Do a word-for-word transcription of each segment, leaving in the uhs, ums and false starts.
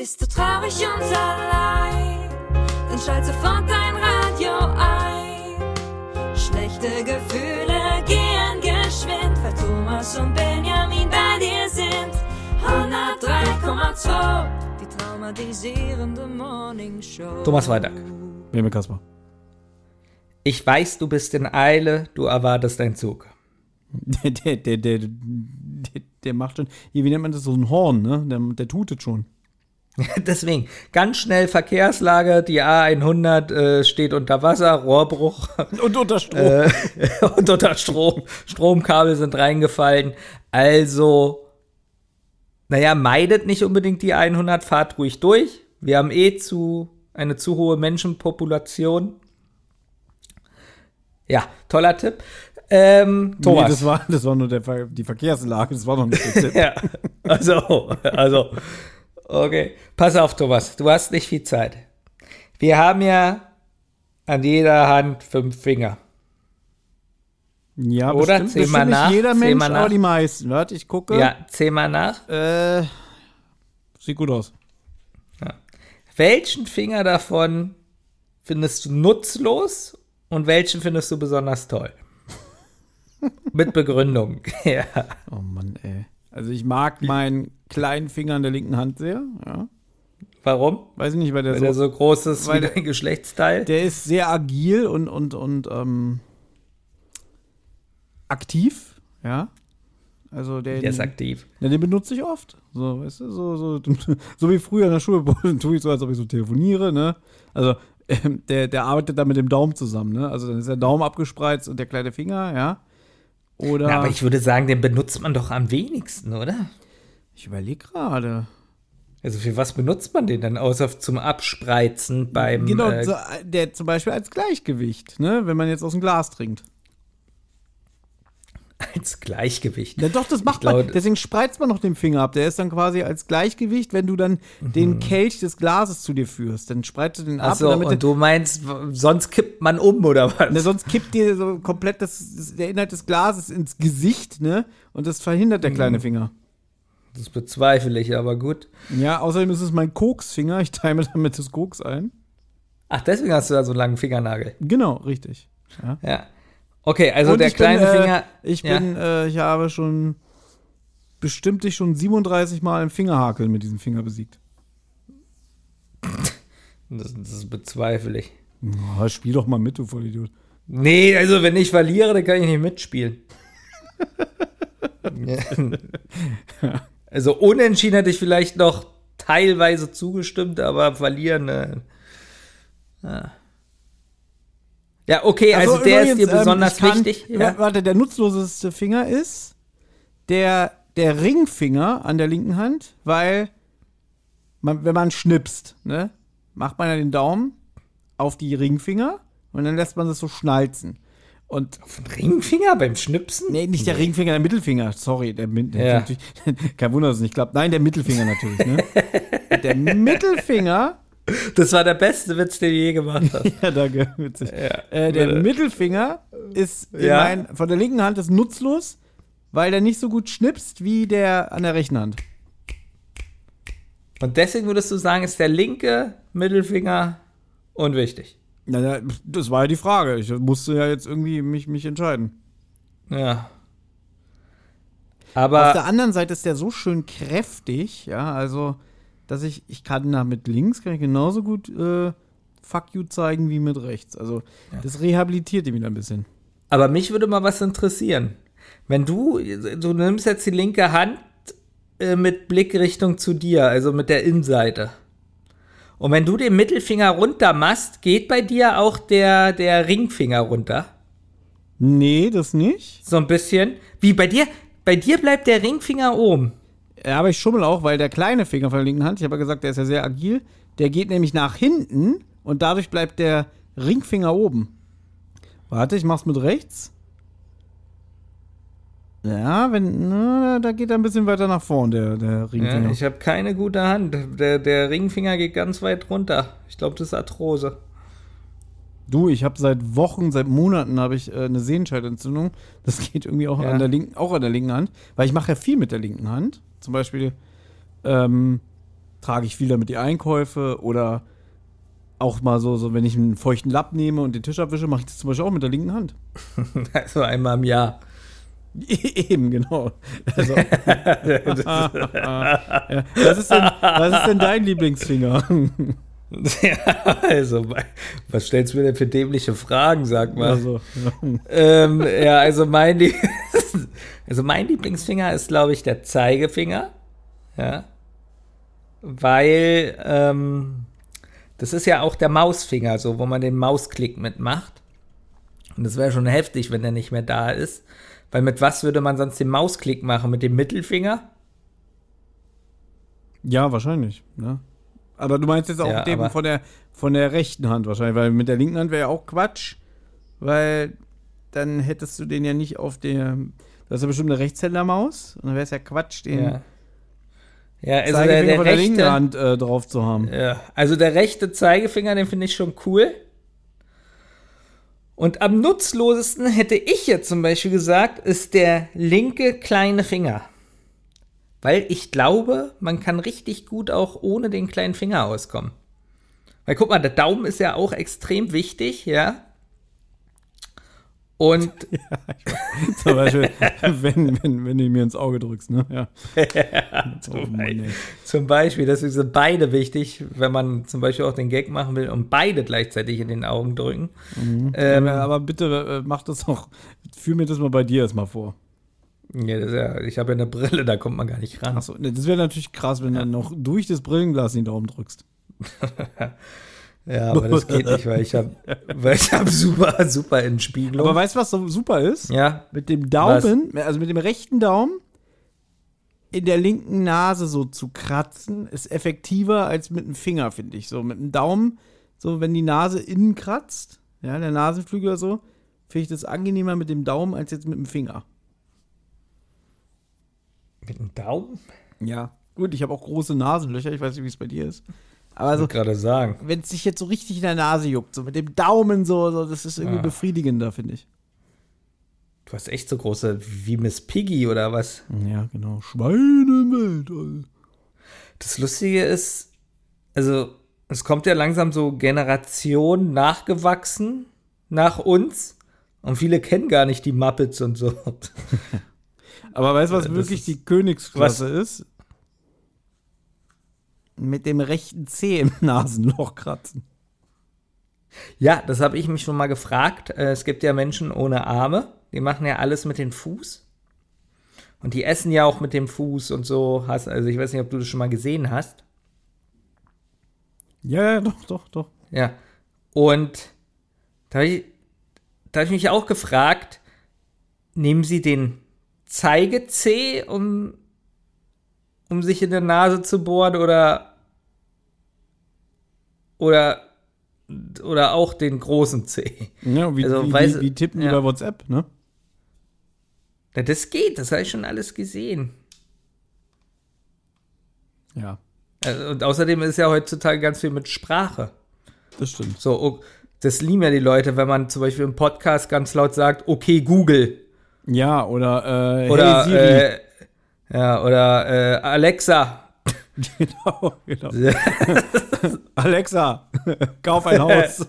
Bist du traurig und allein, dann schalt sofort dein Radio ein. Schlechte Gefühle gehen geschwind, weil Thomas und Benjamin bei dir sind. hundertdrei Komma zwei, die traumatisierende Morning Show. Thomas Freitag. Nehme Kasper. Ich weiß, du bist in Eile, du erwartest deinen Zug. Der, der, der, der, der, der macht schon, hier, wie nennt man das, so ein Horn, ne? Der, der tutet schon. Deswegen, ganz schnell Verkehrslage, die A hundert äh, steht unter Wasser, Rohrbruch. Und unter Strom. Äh, und unter Strom. Stromkabel sind reingefallen. Also, naja, meidet nicht unbedingt die hundert, fahrt ruhig durch. Wir haben eh zu eine zu hohe Menschenpopulation. Ja, toller Tipp. Ähm, Thomas. Nee, das war, das war nur der Ver- die Verkehrslage, das war noch nicht der Tipp. Ja, also, also, okay. Pass auf, Thomas, du hast nicht viel Zeit. Wir haben ja an jeder Hand fünf Finger. Ja, Oder? bestimmt, Zähl bestimmt mal nicht nach, jeder zähl Mensch, mal nach. aber die meisten. Warte, ich gucke. Ja, zähl mal nach. Äh, sieht gut aus. Ja. Welchen Finger davon findest du nutzlos und welchen findest du besonders toll? Mit Begründung. Ja. Oh Mann, ey. Also ich mag meinen kleinen Finger an der linken Hand sehr, ja. Warum? Weiß ich nicht, weil der Weil so, der so groß ist weil wie der- dein Geschlechtsteil. der ist sehr agil und, und, und, ähm, aktiv, ja. Also der, Der ist aktiv. ja, den benutze ich oft. So, weißt du, so, so, so wie früher in der Schule, tue ich so, als ob ich so telefoniere, ne? Also, ähm, der, der arbeitet da mit dem Daumen zusammen, ne? Also dann ist der Daumen abgespreizt und der kleine Finger, ja. Oder. Na, aber ich würde sagen, den benutzt man doch am wenigsten, oder? ich überlege gerade. Also für was benutzt man den denn, außer zum Abspreizen beim Genau, äh, so, der zum Beispiel als Gleichgewicht, ne? Wenn man jetzt aus dem Glas trinkt. als Gleichgewicht? Ja, doch, das macht Ich glaube, man. Deswegen spreizt man noch den Finger ab. Der ist dann quasi als Gleichgewicht, wenn du dann Mhm. den Kelch des Glases zu dir führst. Dann spreizt du den ab. Achso, damit und du meinst, w- sonst kippt man um, oder was? Ne, sonst kippt dir so komplett das, das, der Inhalt des Glases ins Gesicht, ne? Und das verhindert der kleine Mhm. Finger. Das bezweifle ich, aber gut. Ja, außerdem ist es mein Koksfinger. Ich teile mir damit das Koks ein. Ach, deswegen hast du da so einen langen Fingernagel. Genau, richtig. Ja. Ja. Okay, also Und der ich bin, kleine äh, Finger. Ich ja. bin, äh, ich habe schon bestimmt dich schon siebenunddreißig Mal im Fingerhakel mit diesem Finger besiegt. Das, das bezweifle ich. Oh, spiel doch mal mit, du Vollidiot. Nee, also wenn ich verliere, dann kann ich nicht mitspielen. Ja. Also unentschieden hätte ich vielleicht noch teilweise zugestimmt, aber verlieren. Äh, ja. ja, okay, also, Also der übrigens, ist dir besonders ähm, ich kann, wichtig. Ja. Warte, der nutzloseste Finger ist der, der Ringfinger an der linken Hand, weil man, wenn man schnipst, ne, macht man ja den Daumen auf die Ringfinger und dann lässt man das so schnalzen. Und Ringfinger beim Schnipsen? nee, nicht der Ringfinger, der Mittelfinger. Sorry, der, Mi- der Ja. natürlich, kein Wunder, dass es nicht klappt. Nein, der Mittelfinger natürlich, ne? Der Mittelfinger, Das war der beste Witz, den du je gemacht hast. ja, danke, witzig. Ja, Äh, der bitte. Mittelfinger ist in Ja. mein, von der linken Hand ist nutzlos, weil der nicht so gut schnipst wie der an der rechten Hand. Und deswegen würdest du sagen, ist der linke Mittelfinger unwichtig. Na, na, das war ja die Frage. Ich musste ja jetzt irgendwie mich, mich entscheiden. Ja. Auf der Aber anderen Seite ist der so schön kräftig, ja, also, dass ich, ich kann da mit links kann ich genauso gut äh, Fuck you zeigen wie mit rechts. Also, das rehabilitiert ihn wieder ein bisschen. Aber mich würde mal was interessieren. Wenn du, du nimmst jetzt die linke Hand äh, mit Blickrichtung zu dir, also mit der Innenseite. Und wenn du den Mittelfinger runter machst, geht bei dir auch der, der Ringfinger runter? Nee, das nicht. So ein bisschen. Wie bei dir? Bei dir bleibt der Ringfinger oben. Ja, aber ich schummel auch, weil der kleine Finger von der linken Hand, ich habe ja gesagt, der ist ja sehr agil, der geht nämlich nach hinten und dadurch bleibt der Ringfinger oben. Warte, ich mach's mit rechts. Ja, wenn, na, da geht er ein bisschen weiter nach vorn, der, der Ringfinger. Ja, ich habe keine gute Hand. Der, der Ringfinger geht ganz weit runter. Ich glaube, das ist Arthrose. Du, ich habe seit Wochen, seit Monaten habe ich äh, eine Sehenscheidentzündung. Das geht irgendwie auch, Ja. an der linken, auch an der linken Hand, weil ich mache ja viel mit der linken Hand. Zum Beispiel, ähm, trage ich viel damit die Einkäufe oder auch mal so, so, wenn ich einen feuchten Lapp nehme und den Tisch abwische, mache ich das zum Beispiel auch mit der linken Hand. Also einmal im Jahr. Eben, genau. Also, ja, was, ist denn, was ist denn dein Lieblingsfinger? Ja, also, was stellst du mir denn für dämliche Fragen, sag mal. Also, ja. Ähm, ja, also mein, Lie- also mein Lieblingsfinger ist, glaube ich, der Zeigefinger. Ja. Weil, ähm, das ist ja auch der Mausfinger, so, wo man den Mausklick mitmacht. Und das wäre schon heftig, wenn der nicht mehr da ist. Weil mit was würde man sonst den Mausklick machen? Mit dem Mittelfinger? Ja, wahrscheinlich. Ne? Aber du meinst jetzt auch Ja, mit dem aber- von der, von der rechten Hand wahrscheinlich, weil mit der linken Hand wäre ja auch Quatsch, weil dann hättest du den ja nicht auf der, das ist ja bestimmt eine Rechtshändermaus und dann wäre es ja Quatsch, den Ja. Ja, also Zeigefinger der, der von der linken rechte, Hand äh, drauf zu haben. ja, also der rechte Zeigefinger, den finde ich schon cool. Und am nutzlosesten hätte ich jetzt zum Beispiel gesagt, ist der linke kleine Finger. Weil ich glaube, man kann richtig gut auch ohne den kleinen Finger auskommen. Weil guck mal, der Daumen ist ja auch extrem wichtig, ja. Und Zum Beispiel, wenn, wenn, wenn du mir ins Auge drückst, ne? Ja. Oh, Mann, ey. zum Beispiel, deswegen sind beide wichtig, wenn man zum Beispiel auch den Gag machen will und beide gleichzeitig in den Augen drücken. Ähm, Aber, aber bitte äh, mach das auch, führ mir das mal bei dir erstmal vor. ja, das ist ja, ich habe ja eine Brille, da kommt man gar nicht ran. Achso, ne, das wäre natürlich krass, wenn du dann noch durch das Brillenglas den Daumen drückst. Ja, aber das geht nicht, weil ich habe weil ich habe super, super Entspiegelung. Aber weißt du, was so super ist? ja, Mit dem Daumen, also mit dem rechten Daumen in der linken Nase so zu kratzen, ist effektiver als mit dem Finger, finde ich. So mit dem Daumen, so wenn die Nase innen kratzt, ja, der Nasenflügel oder so, finde ich das angenehmer mit dem Daumen als jetzt mit dem Finger. mit dem Daumen? Ja. Gut, ich habe auch große Nasenlöcher, ich weiß nicht, wie es bei dir ist. Aber Also so, gerade sagen. wenn es sich jetzt so richtig in der Nase juckt, so mit dem Daumen so, so das ist irgendwie Ja. befriedigender, finde ich. Du hast echt so große wie Miss Piggy oder was? Ja, genau. Schweinewelt, Alter. Das Lustige ist, also es kommt ja langsam so Generationen nachgewachsen nach uns und viele kennen gar nicht die Muppets und so. Aber weißt du, was Das wirklich ist- die Königsklasse ist? Mit dem rechten Zeh im Nasenloch kratzen. Ja, das habe ich mich schon mal gefragt. Äh, Es gibt ja Menschen ohne Arme, die machen ja alles mit dem Fuß. Und die essen ja auch mit dem Fuß und so. Hast, also ich weiß nicht, ob du das schon mal gesehen hast. Ja, ja, doch, doch, doch. Ja. Und da habe ich, da hab ich mich auch gefragt, nehmen sie den Zeigezeh, um, um sich in der Nase zu bohren oder oder oder auch den großen Zeh? Ja, wie, Also, wie, weiß- wie, wie tippen die ja. bei WhatsApp, ne? Ja, das geht, das habe ich schon alles gesehen. Ja, Also, und außerdem ist ja heutzutage ganz viel mit Sprache. das stimmt. So, oh, das lieben ja die Leute, wenn man zum Beispiel im Podcast ganz laut sagt, okay, Google. Ja, oder, äh, Oder, hey Siri. äh, ja, oder äh, Alexa. Genau, genau. Alexa, kauf ein Haus.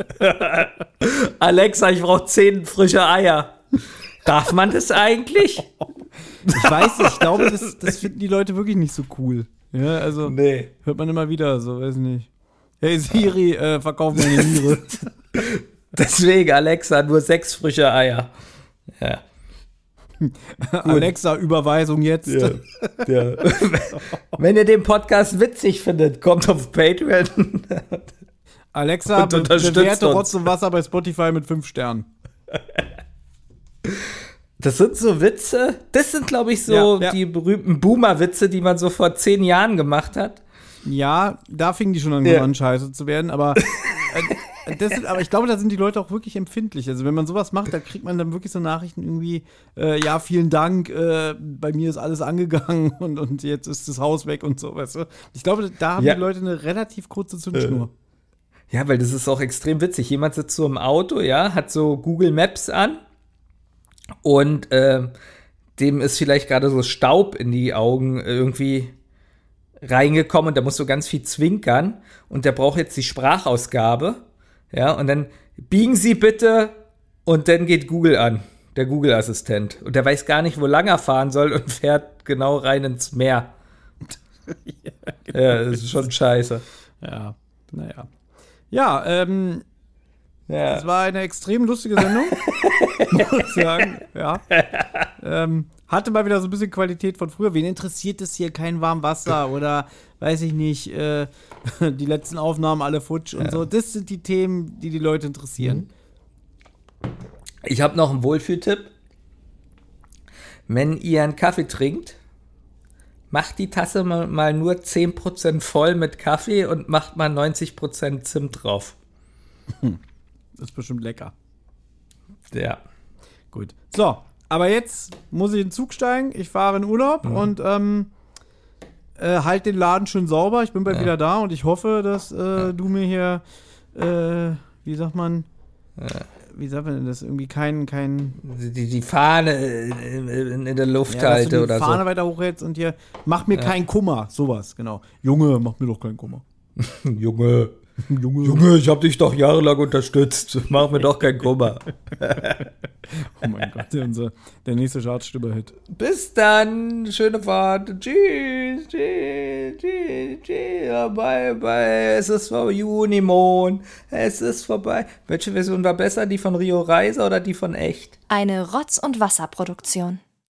Alexa, ich brauche zehn frische Eier. Darf man das eigentlich? Ich weiß nicht, ich glaube, das, das finden die Leute wirklich nicht so cool. Ja, also Nee. hört man immer wieder, so, weiß nicht. Hey Siri, äh, verkauf meine Niere. Deswegen, Alexa, nur sechs frische Eier. Ja. Alexa, Überweisung jetzt. Ja, ja. Wenn ihr den Podcast witzig findet, kommt auf Patreon. Alexa, Und be unterstützt bewerte uns. Rotz und Wasser bei Spotify mit fünf Sternen. Das sind so Witze. Das sind, glaube ich, so Ja, ja. die berühmten Boomer-Witze, die man so vor zehn Jahren gemacht hat. Ja, da fingen die schon an, Ja. an scheiße zu werden, aber, äh, das sind, aber ich glaube, da sind die Leute auch wirklich empfindlich. Also wenn man sowas macht, da kriegt man dann wirklich so Nachrichten irgendwie, äh, ja, vielen Dank, äh, bei mir ist alles angegangen und, und jetzt ist das Haus weg und so, weißt du. Ich glaube, da haben Ja. die Leute eine relativ kurze Zündschnur. Ja, weil das ist auch extrem witzig. Jemand sitzt so im Auto, ja, hat so Google Maps an und äh, dem ist vielleicht gerade so Staub in die Augen irgendwie reingekommen und da musst du ganz viel zwinkern und der braucht jetzt die Sprachausgabe. Ja, und dann biegen Sie bitte und dann geht Google an, der Google-Assistent. Und der weiß gar nicht, wo lang er fahren soll und fährt genau rein ins Meer. ja, genau. Ja, das ist schon scheiße. Ja, naja. Ja, ähm, Ja. das war eine extrem lustige Sendung, muss ich sagen. Ja. Ähm, hatte mal wieder so ein bisschen Qualität von früher. Wen interessiert es hier? Kein Warmwasser oder, weiß ich nicht, äh, die letzten Aufnahmen alle futsch und Ja. so. Das sind die Themen, die die Leute interessieren. Ich habe noch einen Wohlfühltipp. Wenn ihr einen Kaffee trinkt, macht die Tasse mal, mal nur zehn Prozent voll mit Kaffee und macht mal neunzig Prozent Zimt drauf. Das ist bestimmt lecker. Ja. Gut. So, aber jetzt muss ich in den Zug steigen. Ich fahre in Urlaub Mhm. und ähm, äh, halt den Laden schön sauber. Ich bin bald Ja. wieder da und ich hoffe, dass äh, du mir hier, äh, wie sagt man, wie sagt man denn das, irgendwie kein, kein Die, die Fahne in, in, in der Luft ja, dass du halte die oder Fahne so. weiter hochhältst und hier, mach mir Ja. keinen Kummer, sowas, genau. Junge, mach mir doch keinen Kummer. Junge, Junge. Junge, ich habe dich doch jahrelang unterstützt. Mach mir doch keinen Kummer. Oh mein Gott, der, unser, der nächste Chartstüber-Hit. Bis dann, schöne Fahrt. Tschüss, tschüss, tschüss, tschüss. Ja, bye, bye. Es ist vorbei. Junimond. Es ist vorbei. Welche Version war besser? Die von Rio Reiser oder die von Echt? Eine Rotz- und Wasserproduktion.